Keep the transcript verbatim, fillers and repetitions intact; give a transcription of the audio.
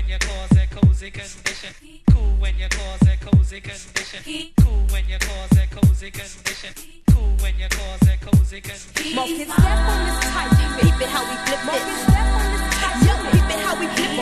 when you cause a cozy condition. Cool when you cause a cozy condition. Cool when you cause a cozy condition. Cool when you cause a cozy condition. Mark it, step on this tight. Peep it how we flip it. Yo, peep it how we flip it.